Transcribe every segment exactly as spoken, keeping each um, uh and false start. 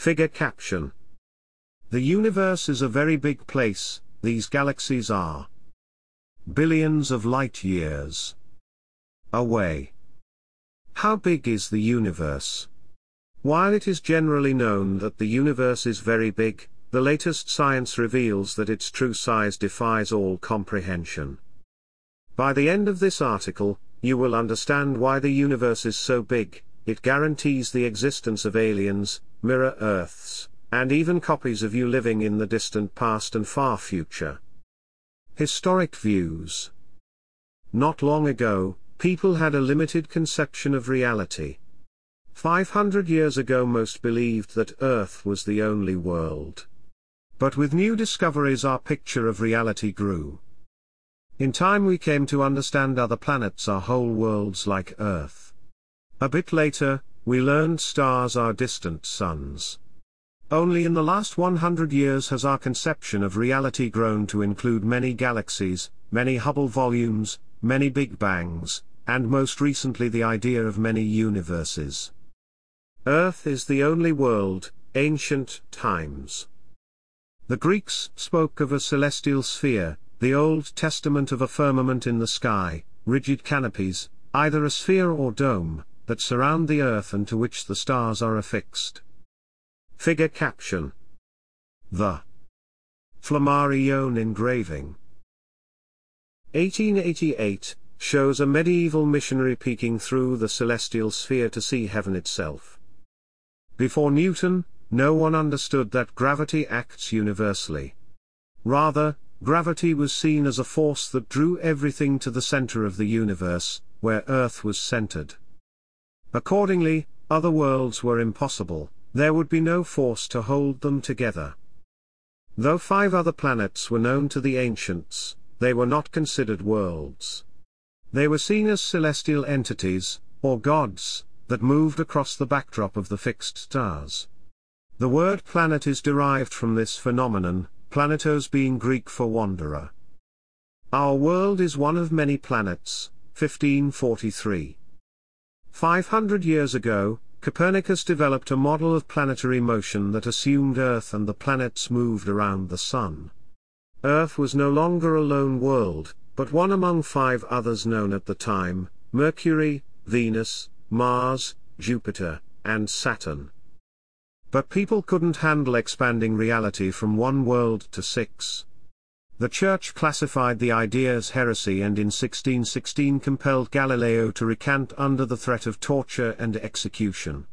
Figure caption. The universe is a very big place, these galaxies are billions of light years away. How big is the universe? While it is generally known that the universe is very big, the latest science reveals that its true size defies all comprehension. By the end of this article, you will understand why the universe is so big. It guarantees the existence of aliens, mirror Earths, and even copies of you living in the distant past and far future. Historic views. Not long ago, people had a limited conception of reality. five hundred years ago most believed that Earth was the only world. But with new discoveries our picture of reality grew. In time we came to understand other planets are whole worlds like Earth. A bit later, we learned stars are distant suns. Only in the last one hundred years has our conception of reality grown to include many galaxies, many Hubble volumes, many Big Bangs, and most recently the idea of many universes. Earth is the only world, ancient times. The Greeks spoke of a celestial sphere, the Old Testament of a firmament in the sky, rigid canopies, either a sphere or dome, that surround the earth and to which the stars are affixed. Figure caption. The Flammarion engraving. eighteen eighty-eight, shows a medieval missionary peeking through the celestial sphere to see heaven itself. Before Newton, no one understood that gravity acts universally. Rather, gravity was seen as a force that drew everything to the center of the universe, where Earth was centered. Accordingly, other worlds were impossible, there would be no force to hold them together. Though five other planets were known to the ancients, they were not considered worlds. They were seen as celestial entities, or gods, that moved across the backdrop of the fixed stars. The word planet is derived from this phenomenon, planetos being Greek for wanderer. Our world is one of many planets, fifteen forty-three. Five hundred years ago, Copernicus developed a model of planetary motion that assumed Earth and the planets moved around the Sun. Earth was no longer a lone world, but one among five others known at the time: Mercury, Venus, Mars, Jupiter, and Saturn. But people couldn't handle expanding reality from one world to six. The Church classified the idea as heresy and in sixteen sixteen compelled Galileo to recant under the threat of torture and execution.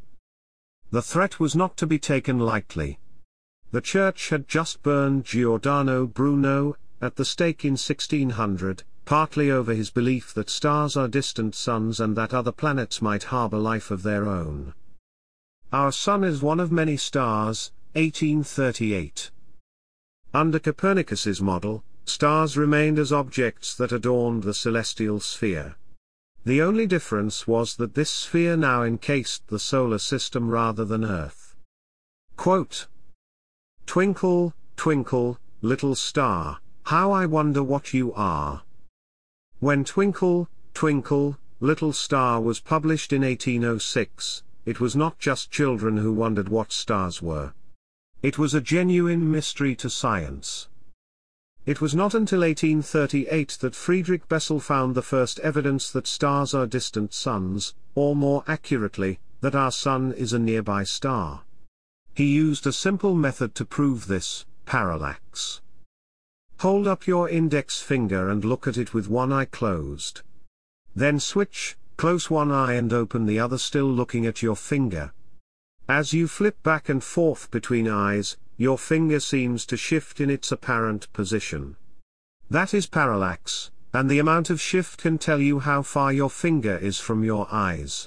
The threat was not to be taken lightly. The Church had just burned Giordano Bruno at the stake in sixteen hundred, partly over his belief that stars are distant suns and that other planets might harbor life of their own. Our Sun is one of many stars, eighteen thirty-eight. Under Copernicus's model, stars remained as objects that adorned the celestial sphere. The only difference was that this sphere now encased the solar system rather than Earth. Quote, "Twinkle, twinkle, little star, how I wonder what you are." When Twinkle, Twinkle, Little Star was published in eighteen oh six, it was not just children who wondered what stars were. It was a genuine mystery to science. It was not until eighteen thirty-eight that Friedrich Bessel found the first evidence that stars are distant suns, or more accurately, that our Sun is a nearby star. He used a simple method to prove this: parallax. Hold up your index finger and look at it with one eye closed. Then switch, close one eye and open the other, still looking at your finger. As you flip back and forth between eyes, your finger seems to shift in its apparent position. That is parallax, and the amount of shift can tell you how far your finger is from your eyes.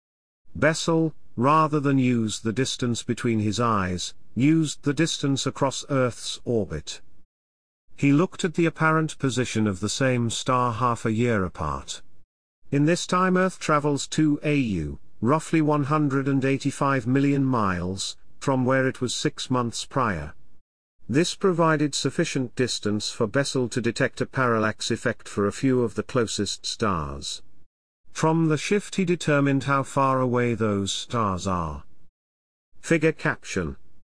Bessel, rather than use the distance between his eyes, used the distance across Earth's orbit. He looked at the apparent position of the same star half a year apart. In this time Earth travels two A U, roughly one hundred eighty-five million miles, from where it was six months prior. This provided sufficient distance for Bessel to detect a parallax effect for a few of the closest stars. From the shift he determined how far away those stars are. Figure caption.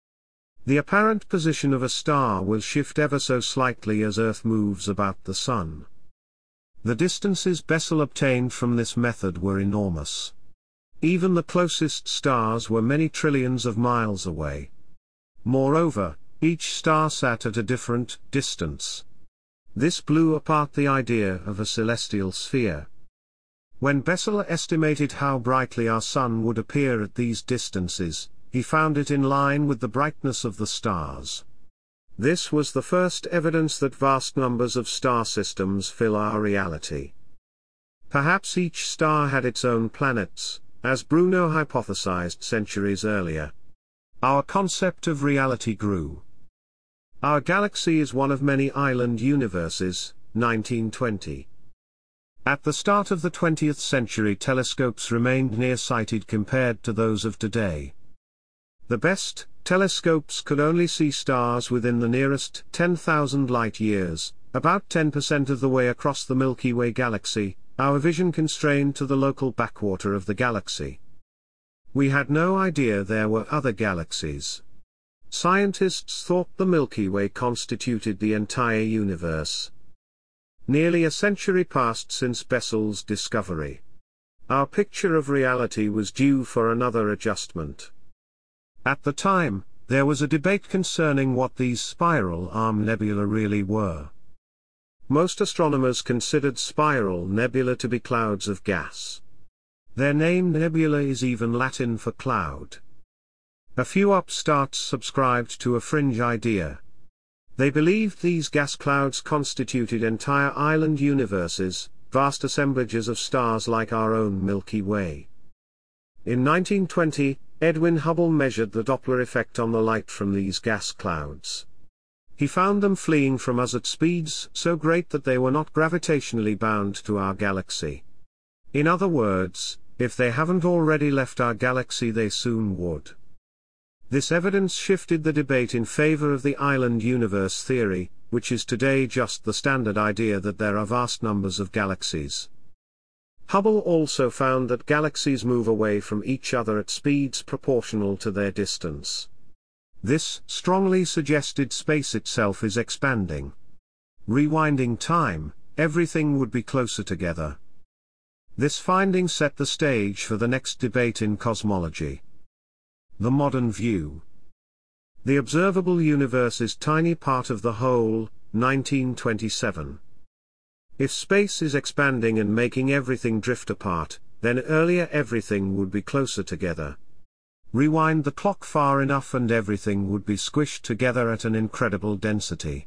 The apparent position of a star will shift ever so slightly as Earth moves about the Sun. The distances Bessel obtained from this method were enormous. Even the closest stars were many trillions of miles away. Moreover, each star sat at a different distance. This blew apart the idea of a celestial sphere. When Bessel estimated how brightly our Sun would appear at these distances, he found it in line with the brightness of the stars. This was the first evidence that vast numbers of star systems fill our reality. Perhaps each star had its own planets, as Bruno hypothesized centuries earlier. Our concept of reality grew. Our galaxy is one of many island universes, nineteen twenty. At the start of the twentieth century, telescopes remained nearsighted compared to those of today. The best telescopes could only see stars within the nearest ten thousand light-years, about ten percent of the way across the Milky Way galaxy, our vision constrained to the local backwater of the galaxy. We had no idea there were other galaxies. Scientists thought the Milky Way constituted the entire universe. Nearly a century passed since Bessel's discovery. Our picture of reality was due for another adjustment. At the time, there was a debate concerning what these spiral arm nebulae really were. Most astronomers considered spiral nebulae to be clouds of gas. Their name nebula is even Latin for cloud. A few upstarts subscribed to a fringe idea. They believed these gas clouds constituted entire island universes, vast assemblages of stars like our own Milky Way. In nineteen twenty, Edwin Hubble measured the Doppler effect on the light from these gas clouds. He found them fleeing from us at speeds so great that they were not gravitationally bound to our galaxy. In other words, if they haven't already left our galaxy, they soon would. This evidence shifted the debate in favor of the island universe theory, which is today just the standard idea that there are vast numbers of galaxies. Hubble also found that galaxies move away from each other at speeds proportional to their distance. This strongly suggested space itself is expanding. Rewinding time, everything would be closer together. This finding set the stage for the next debate in cosmology. The modern view. The observable universe is tiny part of the whole, nineteen twenty-seven. If space is expanding and making everything drift apart, then earlier everything would be closer together. Rewind the clock far enough and everything would be squished together at an incredible density.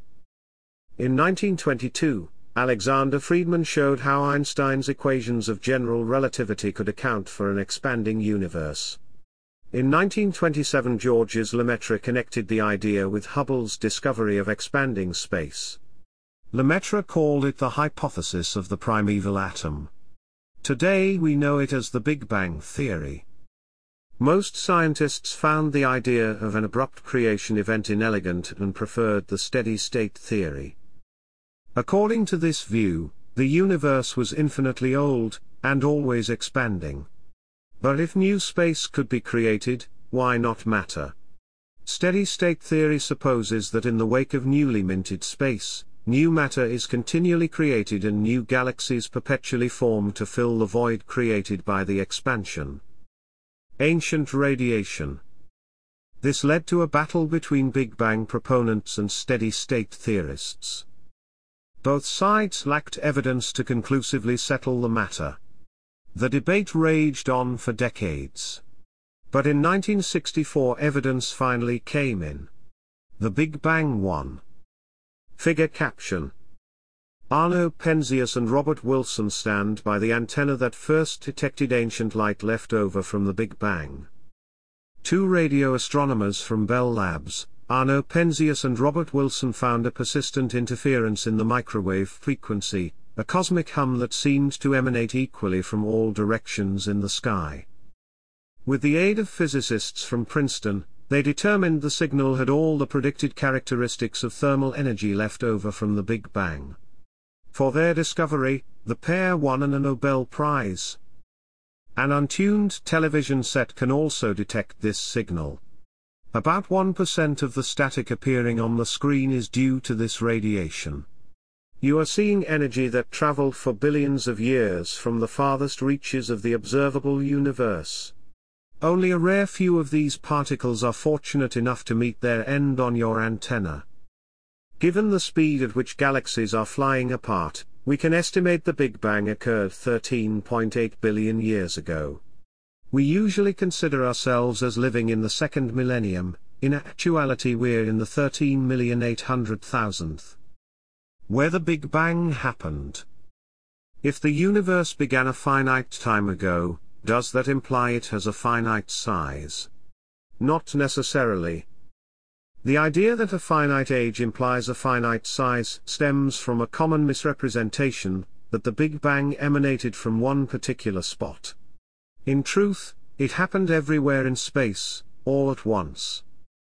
In nineteen twenty-two, Alexander Friedmann showed how Einstein's equations of general relativity could account for an expanding universe. In nineteen twenty-seven, Georges Lemaitre connected the idea with Hubble's discovery of expanding space. Lemaitre called it the hypothesis of the primeval atom. Today we know it as the Big Bang theory. Most scientists found the idea of an abrupt creation event inelegant and preferred the steady-state theory. According to this view, the universe was infinitely old, and always expanding. But if new space could be created, why not matter? Steady-state theory supposes that in the wake of newly minted space, new matter is continually created and new galaxies perpetually form to fill the void created by the expansion. Ancient radiation. This led to a battle between Big Bang proponents and steady-state theorists. Both sides lacked evidence to conclusively settle the matter. The debate raged on for decades. But in nineteen sixty-four evidence finally came in. The Big Bang won. Figure caption. Arno Penzias and Robert Wilson stand by the antenna that first detected ancient light left over from the Big Bang. Two radio astronomers from Bell Labs, Arno Penzias and Robert Wilson, found a persistent interference in the microwave frequency, a cosmic hum that seemed to emanate equally from all directions in the sky. With the aid of physicists from Princeton, they determined the signal had all the predicted characteristics of thermal energy left over from the Big Bang. For their discovery, the pair won a Nobel Prize. An untuned television set can also detect this signal. About one percent of the static appearing on the screen is due to this radiation. You are seeing energy that traveled for billions of years from the farthest reaches of the observable universe. Only a rare few of these particles are fortunate enough to meet their end on your antenna. Given the speed at which galaxies are flying apart, we can estimate the Big Bang occurred thirteen point eight billion years ago. We usually consider ourselves as living in the second millennium. In actuality we're in the thirteen million eight hundred thousandth. Where the Big Bang happened. If the universe began a finite time ago, does that imply it has a finite size? Not necessarily. The idea that a finite age implies a finite size stems from a common misrepresentation, that the Big Bang emanated from one particular spot. In truth, it happened everywhere in space, all at once.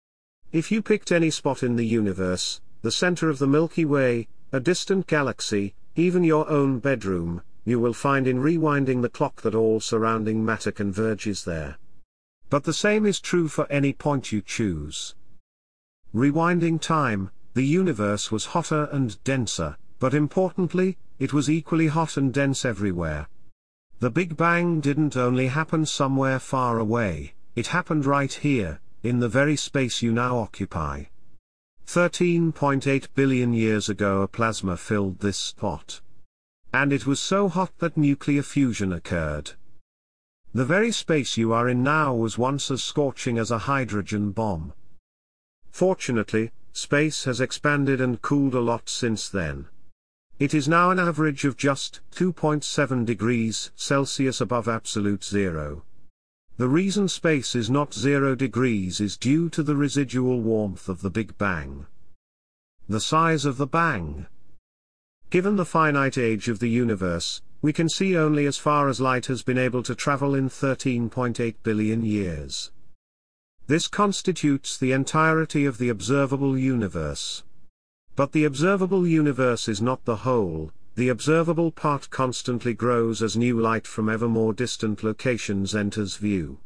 If you picked any spot in the universe, the center of the Milky Way, a distant galaxy, even your own bedroom, you will find in rewinding the clock that all surrounding matter converges there. But the same is true for any point you choose. Rewinding time, the universe was hotter and denser, but importantly, it was equally hot and dense everywhere. The Big Bang didn't only happen somewhere far away, it happened right here, in the very space you now occupy. thirteen point eight billion years ago a plasma filled this spot. And it was so hot that nuclear fusion occurred. The very space you are in now was once as scorching as a hydrogen bomb. Fortunately, space has expanded and cooled a lot since then. It is now an average of just two point seven degrees Celsius above absolute zero. The reason space is not zero degrees is due to the residual warmth of the Big Bang. The size of the bang. Given the finite age of the universe, we can see only as far as light has been able to travel in thirteen point eight billion years. This constitutes the entirety of the observable universe. But the observable universe is not the whole. The observable part constantly grows as new light from ever more distant locations enters view.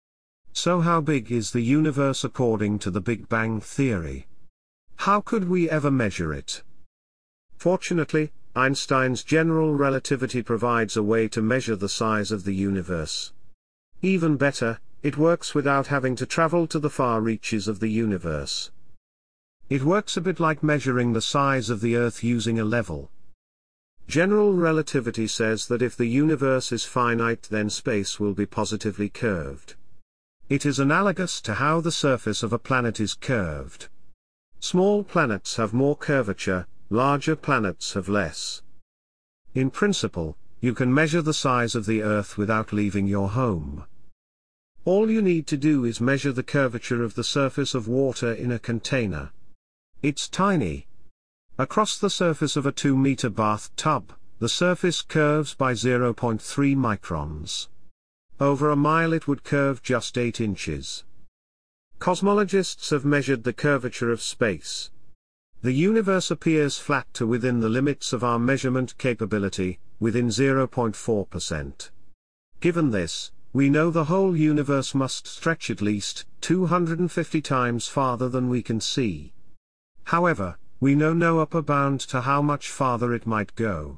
So how big is the universe according to the Big Bang theory? How could we ever measure it? Fortunately, Einstein's general relativity provides a way to measure the size of the universe. Even better, it works without having to travel to the far reaches of the universe. It works a bit like measuring the size of the Earth using a level. General relativity says that if the universe is finite then space will be positively curved. It is analogous to how the surface of a planet is curved. Small planets have more curvature, larger planets have less. In principle, you can measure the size of the Earth without leaving your home. All you need to do is measure the curvature of the surface of water in a container. It's tiny. Across the surface of a two meter bathtub, the surface curves by zero point three microns. Over a mile it would curve just eight inches. Cosmologists have measured the curvature of space. The universe appears flat to within the limits of our measurement capability, within zero point four percent. Given this, we know the whole universe must stretch at least two hundred fifty times farther than we can see. However, we know no upper bound to how much farther it might go.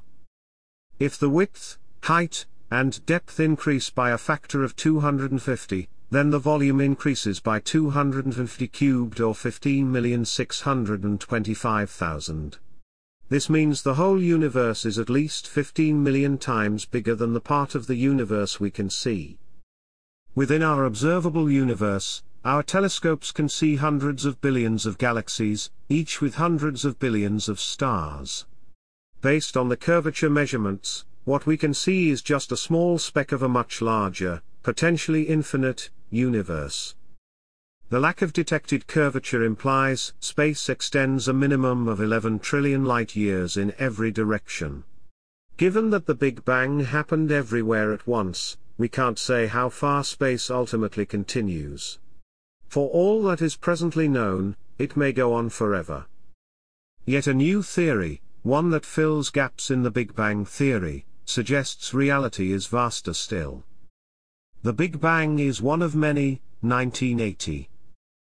If the width, height, and depth increase by a factor of two hundred fifty, then the volume increases by two hundred fifty cubed or fifteen million six hundred twenty-five thousand. This means the whole universe is at least fifteen million times bigger than the part of the universe we can see. Within our observable universe, our telescopes can see hundreds of billions of galaxies, each with hundreds of billions of stars. Based on the curvature measurements, what we can see is just a small speck of a much larger, potentially infinite, universe. The lack of detected curvature implies space extends a minimum of eleven trillion light-years in every direction. Given that the Big Bang happened everywhere at once, we can't say how far space ultimately continues. For all that is presently known, it may go on forever. Yet a new theory, one that fills gaps in the Big Bang theory, suggests reality is vaster still. The Big Bang is one of many. Nineteen eighty.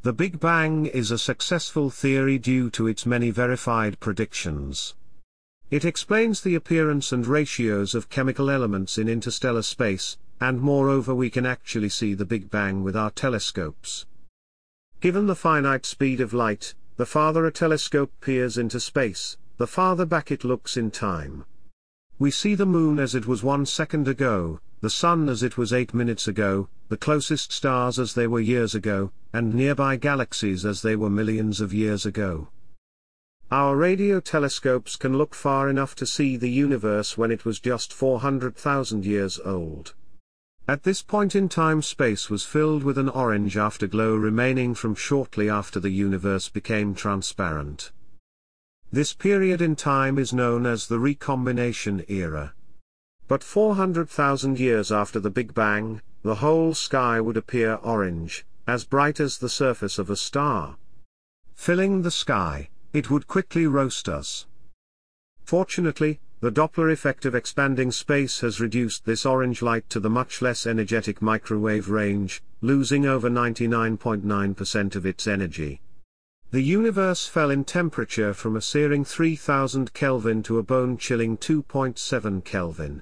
The Big Bang is a successful theory due to its many verified predictions. It explains the appearance and ratios of chemical elements in interstellar space, and moreover we can actually see the Big Bang with our telescopes. Given the finite speed of light, the farther a telescope peers into space, the farther back it looks in time. We see the moon as it was one second ago, the sun as it was eight minutes ago, the closest stars as they were years ago, and nearby galaxies as they were millions of years ago. Our radio telescopes can look far enough to see the universe when it was just four hundred thousand years old. At this point in time space was filled with an orange afterglow remaining from shortly after the universe became transparent. This period in time is known as the recombination era. But four hundred thousand years after the Big Bang, the whole sky would appear orange, as bright as the surface of a star. Filling the sky, it would quickly roast us. Fortunately, the Doppler effect of expanding space has reduced this orange light to the much less energetic microwave range, losing over ninety-nine point nine percent of its energy. The universe fell in temperature from a searing three thousand Kelvin to a bone-chilling two point seven Kelvin.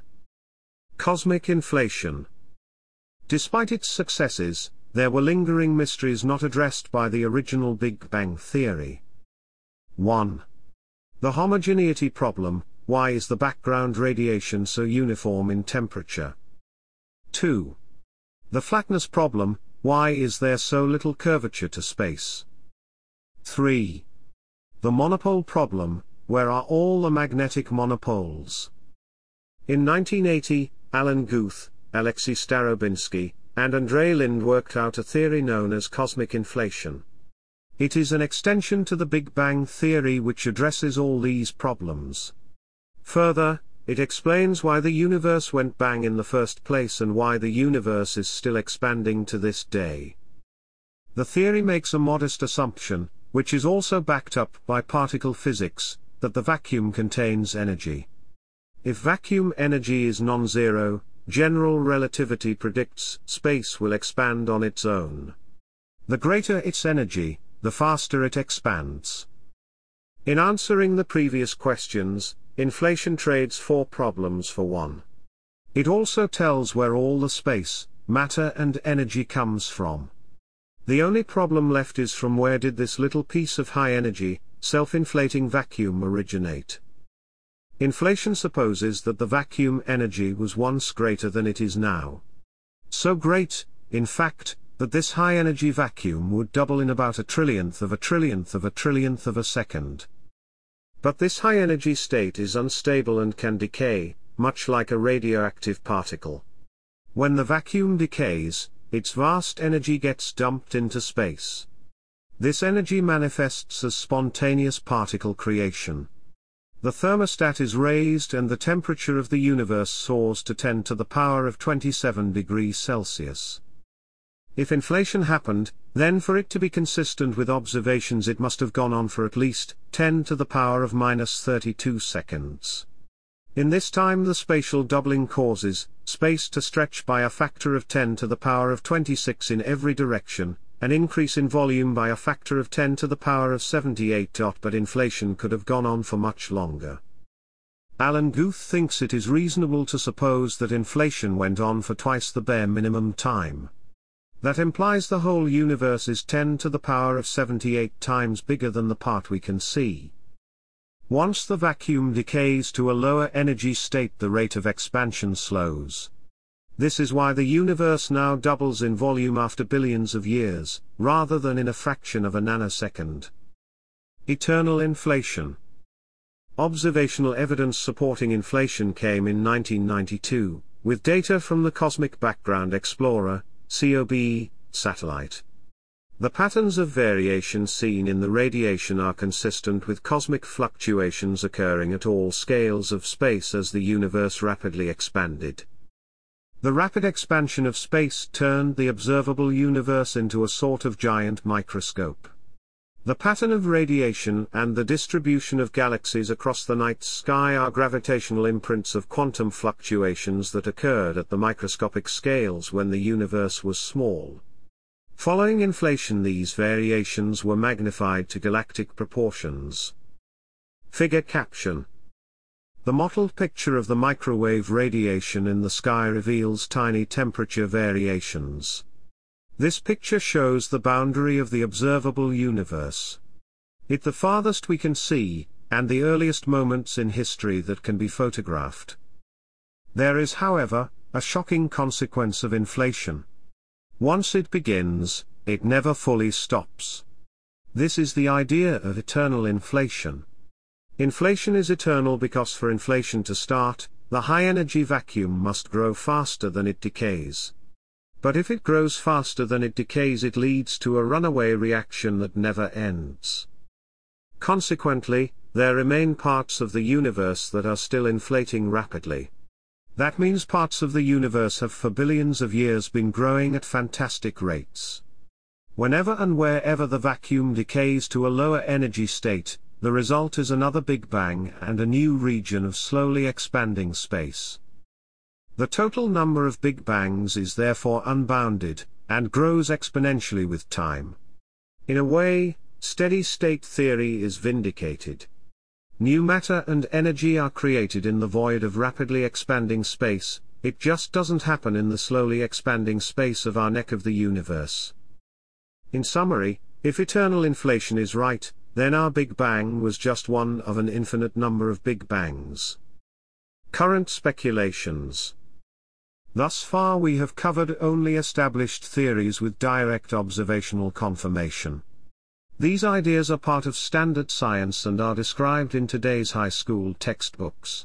Cosmic inflation. Despite its successes, there were lingering mysteries not addressed by the original Big Bang theory. one. The homogeneity problem: why is the background radiation so uniform in temperature? two. The flatness problem: why is there so little curvature to space? three. The monopole problem: where are all the magnetic monopoles? In nineteen eighty, Alan Guth, Alexei Starobinsky, and Andrei Linde worked out a theory known as cosmic inflation. It is an extension to the Big Bang theory which addresses all these problems. Further, it explains why the universe went bang in the first place and why the universe is still expanding to this day. The theory makes a modest assumption, which is also backed up by particle physics, that the vacuum contains energy. If vacuum energy is non-zero, general relativity predicts space will expand on its own. The greater its energy, the faster it expands. In answering the previous questions, inflation trades four problems for one. It also tells where all the space, matter and energy comes from. The only problem left is from where did this little piece of high energy, self-inflating vacuum originate? Inflation supposes that the vacuum energy was once greater than it is now. So great, in fact, that this high-energy vacuum would double in about a trillionth of a trillionth of a trillionth of a second. But this high-energy state is unstable and can decay, much like a radioactive particle. When the vacuum decays, its vast energy gets dumped into space. This energy manifests as spontaneous particle creation. The thermostat is raised and the temperature of the universe soars to ten to the power of twenty-seven degrees Celsius. If inflation happened, then for it to be consistent with observations it must have gone on for at least ten to the power of minus thirty-two seconds. In this time the spatial doubling causes space to stretch by a factor of ten to the power of twenty-six in every direction, an increase in volume by a factor of ten to the power of seventy-eight. But inflation could have gone on for much longer. Alan Guth thinks it is reasonable to suppose that inflation went on for twice the bare minimum time. That implies the whole universe is ten to the power of seventy-eight times bigger than the part we can see. Once the vacuum decays to a lower energy state, the rate of expansion slows. This is why the universe now doubles in volume after billions of years, rather than in a fraction of a nanosecond. Eternal inflation. Observational evidence supporting inflation came in nineteen ninety-two, with data from the Cosmic Background Explorer (C O B) satellite. The patterns of variation seen in the radiation are consistent with cosmic fluctuations occurring at all scales of space as the universe rapidly expanded. The rapid expansion of space turned the observable universe into a sort of giant microscope. The pattern of radiation and the distribution of galaxies across the night sky are gravitational imprints of quantum fluctuations that occurred at the microscopic scales when the universe was small. Following inflation, these variations were magnified to galactic proportions. Figure caption. The mottled picture of the microwave radiation in the sky reveals tiny temperature variations. This picture shows the boundary of the observable universe. It's the farthest we can see, and the earliest moments in history that can be photographed. There is, however, a shocking consequence of inflation. Once it begins, it never fully stops. This is the idea of eternal inflation. Inflation is eternal because for inflation to start, the high-energy vacuum must grow faster than it decays. But if it grows faster than it decays, it leads to a runaway reaction that never ends. Consequently, there remain parts of the universe that are still inflating rapidly. That means parts of the universe have for billions of years been growing at fantastic rates. Whenever and wherever the vacuum decays to a lower energy state, the result is another Big Bang and a new region of slowly expanding space. The total number of Big Bangs is therefore unbounded, and grows exponentially with time. In a way, steady-state theory is vindicated. New matter and energy are created in the void of rapidly expanding space. It just doesn't happen in the slowly expanding space of our neck of the universe. In summary, if eternal inflation is right, then our Big Bang was just one of an infinite number of Big Bangs. Current speculations. Thus far we have covered only established theories with direct observational confirmation. These ideas are part of standard science and are described in today's high school textbooks.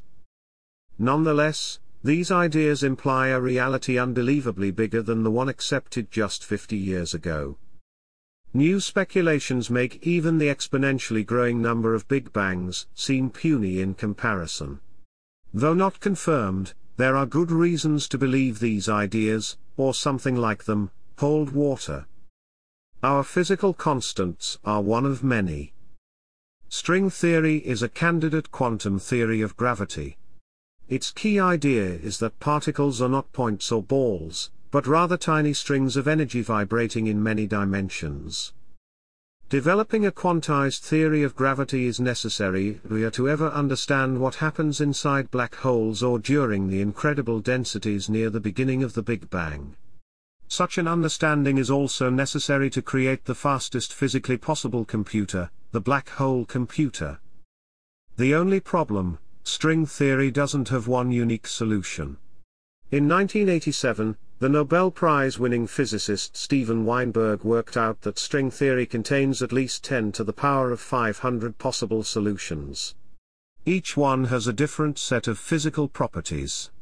Nonetheless, these ideas imply a reality unbelievably bigger than the one accepted just fifty years ago. New speculations make even the exponentially growing number of Big Bangs seem puny in comparison. Though not confirmed, there are good reasons to believe these ideas, or something like them, hold water. Our physical constants are one of many. String theory is a candidate quantum theory of gravity. Its key idea is that particles are not points or balls, but rather tiny strings of energy vibrating in many dimensions. Developing a quantized theory of gravity is necessary if we are to ever understand what happens inside black holes or during the incredible densities near the beginning of the Big Bang. Such an understanding is also necessary to create the fastest physically possible computer, the black hole computer. The only problem, string theory doesn't have one unique solution. In nineteen eighty-seven, the Nobel Prize-winning physicist Steven Weinberg worked out that string theory contains at least ten to the power of five hundred possible solutions. Each one has a different set of physical properties.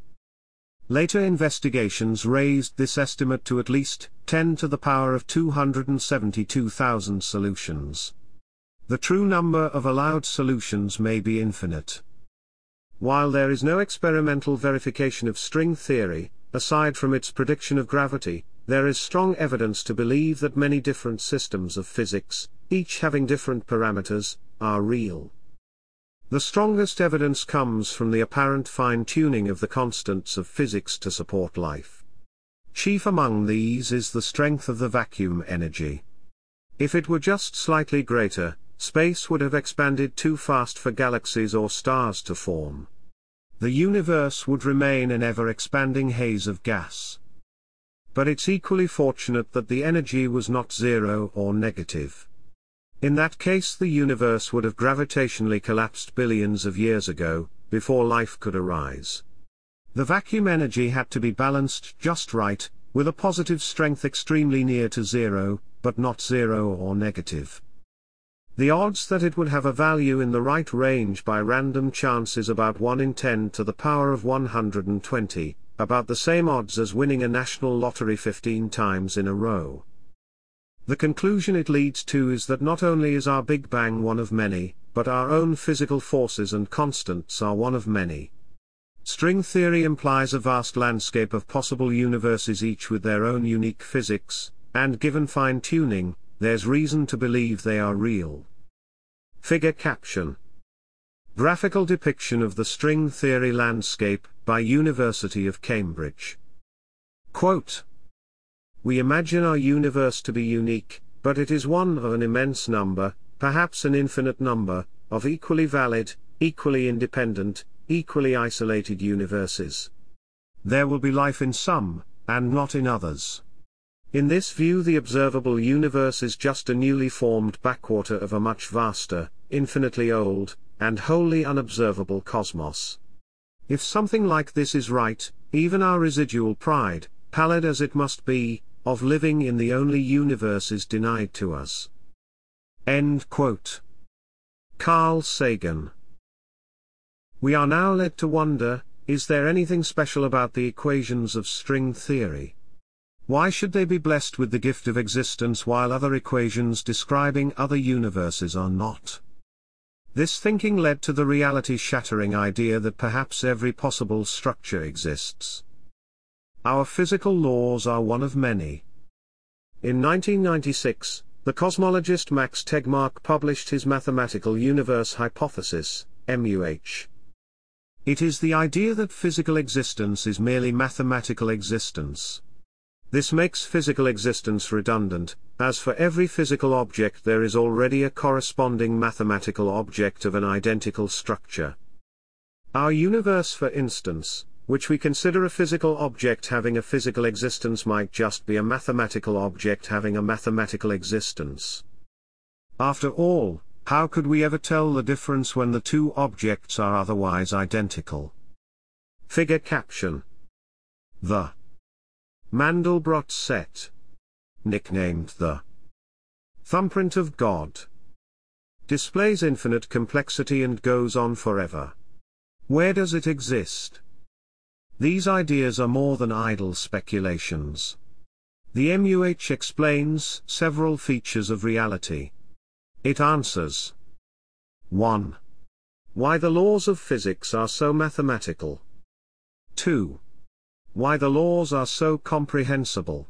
Later investigations raised this estimate to at least ten to the power of two hundred seventy-two thousand solutions. The true number of allowed solutions may be infinite. While there is no experimental verification of string theory, aside from its prediction of gravity, there is strong evidence to believe that many different systems of physics, each having different parameters, are real. The strongest evidence comes from the apparent fine-tuning of the constants of physics to support life. Chief among these is the strength of the vacuum energy. If it were just slightly greater, space would have expanded too fast for galaxies or stars to form. The universe would remain an ever-expanding haze of gas. But it's equally fortunate that the energy was not zero or negative. In that case, the universe would have gravitationally collapsed billions of years ago, before life could arise. The vacuum energy had to be balanced just right, with a positive strength extremely near to zero, but not zero or negative. The odds that it would have a value in the right range by random chance is about one in ten to the power of one hundred twenty, about the same odds as winning a national lottery fifteen times in a row. The conclusion it leads to is that not only is our Big Bang one of many, but our own physical forces and constants are one of many. String theory implies a vast landscape of possible universes, each with their own unique physics, and given fine-tuning, there's reason to believe they are real. Figure caption. Graphical depiction of the string theory landscape, by University of Cambridge. Quote. We imagine our universe to be unique, but it is one of an immense number, perhaps an infinite number, of equally valid, equally independent, equally isolated universes. There will be life in some, and not in others. In this view, the observable universe is just a newly formed backwater of a much vaster, infinitely old, and wholly unobservable cosmos. If something like this is right, even our residual pride, pallid as it must be, of living in the only universe is denied to us. End quote. Carl Sagan. We are now led to wonder, is there anything special about the equations of string theory? Why should they be blessed with the gift of existence while other equations describing other universes are not? This thinking led to the reality-shattering idea that perhaps every possible structure exists. Our physical laws are one of many. In nineteen ninety-six, the cosmologist Max Tegmark published his mathematical universe hypothesis, M U H. It is the idea that physical existence is merely mathematical existence. This makes physical existence redundant, as for every physical object there is already a corresponding mathematical object of an identical structure. Our universe, for instance, which we consider a physical object having a physical existence, might just be a mathematical object having a mathematical existence. After all, how could we ever tell the difference when the two objects are otherwise identical? Figure caption. The Mandelbrot set, nicknamed the thumbprint of God, displays infinite complexity and goes on forever. Where does it exist? These ideas are more than idle speculations. The M U H explains several features of reality. It answers one. Why the laws of physics are so mathematical. two. Why the laws are so comprehensible.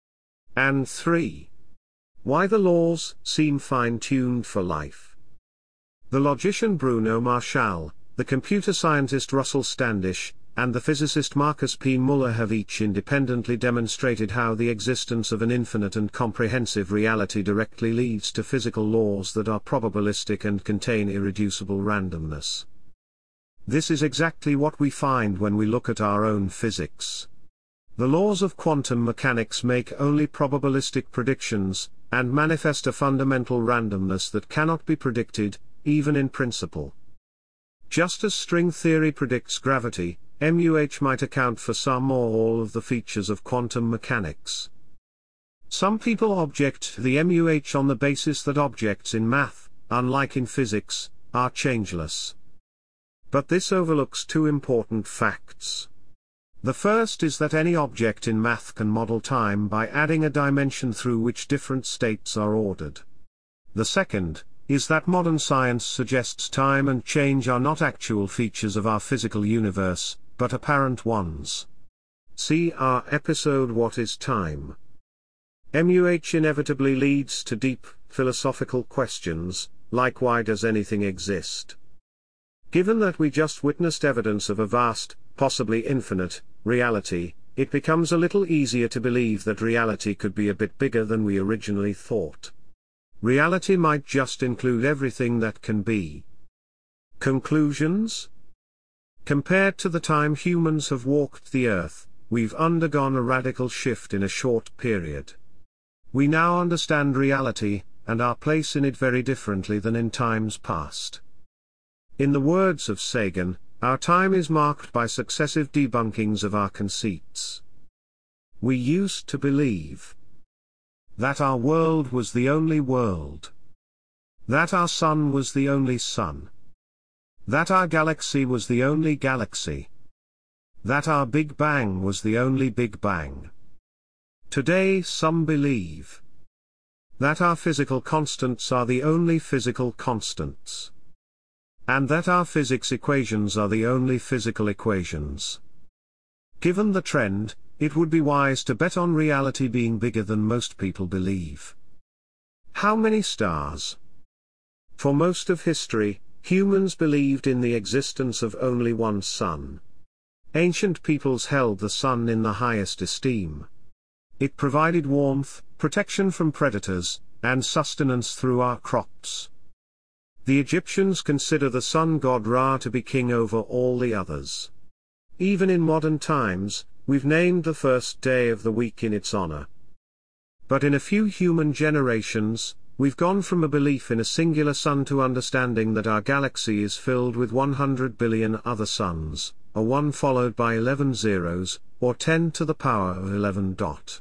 And three. Why the laws seem fine-tuned for life. The logician Bruno Marchal, the computer scientist Russell Standish, and the physicist Marcus P. Muller have each independently demonstrated how the existence of an infinite and comprehensive reality directly leads to physical laws that are probabilistic and contain irreducible randomness. This is exactly what we find when we look at our own physics. The laws of quantum mechanics make only probabilistic predictions, and manifest a fundamental randomness that cannot be predicted, even in principle. Just as string theory predicts gravity, M U H might account for some or all of the features of quantum mechanics. Some people object to the M U H on the basis that objects in math, unlike in physics, are changeless. But this overlooks two important facts. The first is that any object in math can model time by adding a dimension through which different states are ordered. The second is that modern science suggests time and change are not actual features of our physical universe, but apparent ones. See our episode What is Time? M U H inevitably leads to deep, philosophical questions, like why does anything exist? Given that we just witnessed evidence of a vast, possibly infinite, reality, it becomes a little easier to believe that reality could be a bit bigger than we originally thought. Reality might just include everything that can be. Conclusions? Compared to the time humans have walked the earth, we've undergone a radical shift in a short period. We now understand reality, and our place in it very differently than in times past. In the words of Sagan, our time is marked by successive debunkings of our conceits. We used to believe that our world was the only world, that our sun was the only sun, that our galaxy was the only galaxy, that our Big Bang was the only Big Bang. Today some believe that our physical constants are the only physical constants, and that our physics equations are the only physical equations. Given the trend, it would be wise to bet on reality being bigger than most people believe. How many stars? For most of history, humans believed in the existence of only one sun. Ancient peoples held the sun in the highest esteem. It provided warmth, protection from predators, and sustenance through our crops. The Egyptians consider the sun god Ra to be king over all the others. Even in modern times, we've named the first day of the week in its honor. But in a few human generations, we've gone from a belief in a singular sun to understanding that our galaxy is filled with one hundred billion other suns, a one followed by eleven zeros, or ten to the power of eleven.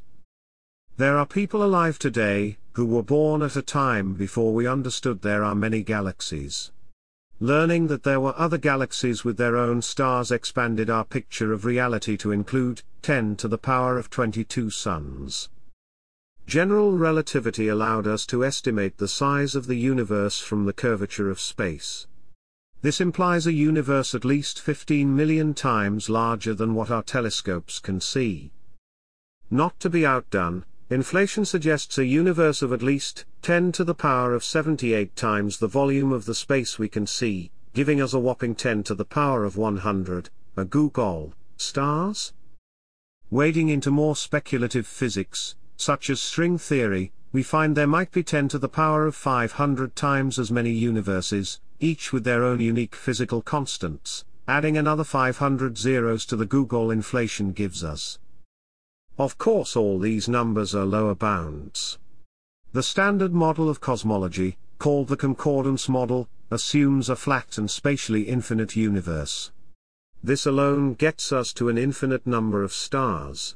There are people alive today, who were born at a time before we understood there are many galaxies. Learning that there were other galaxies with their own stars expanded our picture of reality to include ten to the power of twenty-two suns. General relativity allowed us to estimate the size of the universe from the curvature of space. This implies a universe at least fifteen million times larger than what our telescopes can see. Not to be outdone, inflation suggests a universe of at least ten to the power of seventy-eight times the volume of the space we can see, giving us a whopping ten to the power of one hundred, a googol, stars? Wading into more speculative physics, such as string theory, we find there might be ten to the power of five hundred times as many universes, each with their own unique physical constants. Adding another five hundred zeros to the googol inflation gives us. Of course, all these numbers are lower bounds. The standard model of cosmology, called the concordance model, assumes a flat and spatially infinite universe. This alone gets us to an infinite number of stars.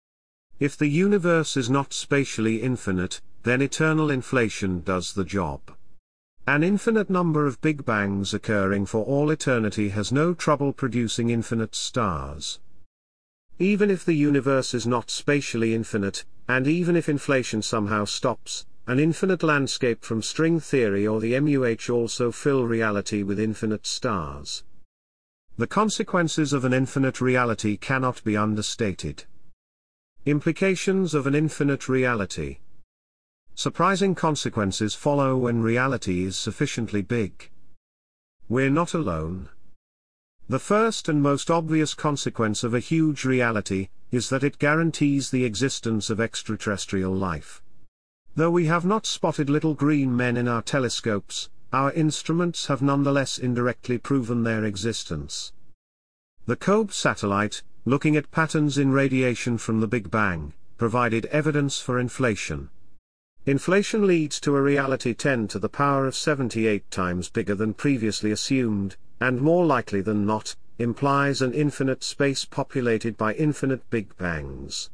If the universe is not spatially infinite, then eternal inflation does the job. An infinite number of Big Bangs occurring for all eternity has no trouble producing infinite stars. Even if the universe is not spatially infinite, and even if inflation somehow stops, an infinite landscape from string theory or the M U H also fill reality with infinite stars. The consequences of an infinite reality cannot be understated. Implications of an infinite reality. Surprising consequences follow when reality is sufficiently big. We're not alone. The first and most obvious consequence of a huge reality is that it guarantees the existence of extraterrestrial life. Though we have not spotted little green men in our telescopes, our instruments have nonetheless indirectly proven their existence. The COBE satellite, looking at patterns in radiation from the Big Bang, provided evidence for inflation. Inflation leads to a reality ten to the power of seventy-eight times bigger than previously assumed, and more likely than not, implies an infinite space populated by infinite Big Bangs.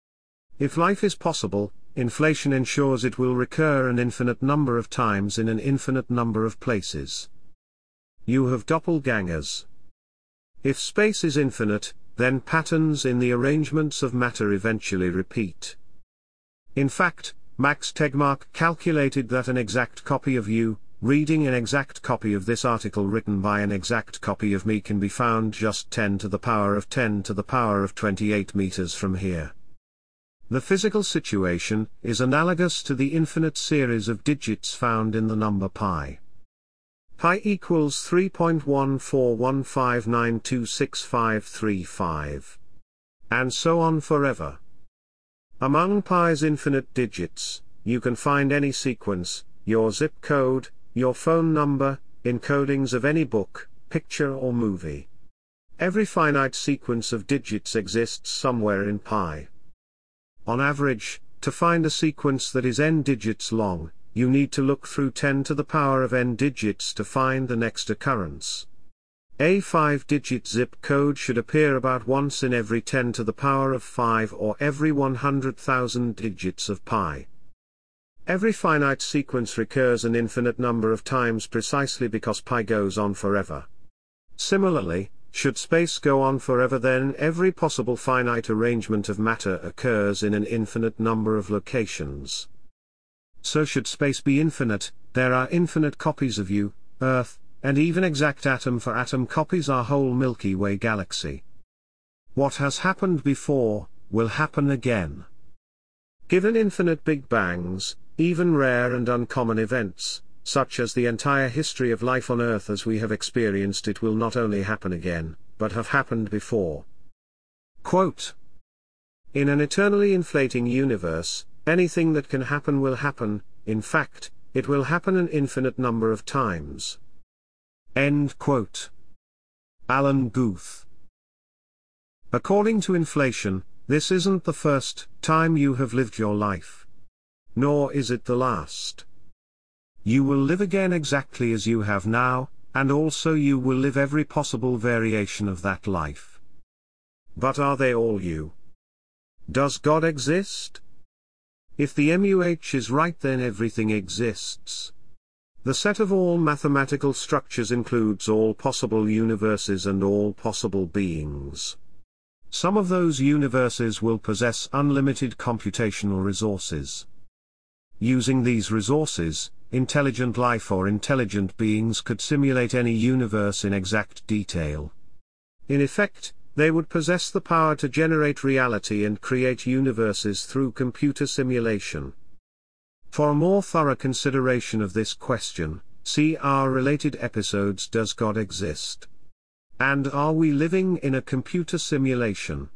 If life is possible, inflation ensures it will recur an infinite number of times in an infinite number of places. You have doppelgangers. If space is infinite, then patterns in the arrangements of matter eventually repeat. In fact, Max Tegmark calculated that an exact copy of you, reading an exact copy of this article written by an exact copy of me, can be found just ten to the power of ten to the power of twenty-eight meters from here. The physical situation is analogous to the infinite series of digits found in the number pi. Pi equals three point one four one five nine two six five three five. And so on forever. Among pi's infinite digits, you can find any sequence, your zip code, your phone number, encodings of any book, picture or movie. Every finite sequence of digits exists somewhere in pi. On average, to find a sequence that is n digits long, you need to look through ten to the power of n digits to find the next occurrence. A five-digit zip code should appear about once in every ten to the power of five or every one hundred thousand digits of pi. Every finite sequence recurs an infinite number of times precisely because pi goes on forever. Similarly, should space go on forever, then every possible finite arrangement of matter occurs in an infinite number of locations. So should space be infinite, there are infinite copies of you, Earth, and even exact atom for atom copies our whole Milky Way galaxy. What has happened before, will happen again. Given infinite Big Bangs, even rare and uncommon events, such as the entire history of life on Earth as we have experienced it, will not only happen again, but have happened before. Quote: In an eternally inflating universe, anything that can happen will happen. In fact, it will happen an infinite number of times. End quote. Alan Guth. According to inflation, this isn't the first time you have lived your life. Nor is it the last. You will live again exactly as you have now, and also you will live every possible variation of that life. But are they all you? Does God exist? If the M U H is right, then everything exists. The set of all mathematical structures includes all possible universes and all possible beings. Some of those universes will possess unlimited computational resources. Using these resources, intelligent life or intelligent beings could simulate any universe in exact detail. In effect, they would possess the power to generate reality and create universes through computer simulation. For a more thorough consideration of this question, see our related episodes: Does God exist? And Are We Living in a Computer Simulation?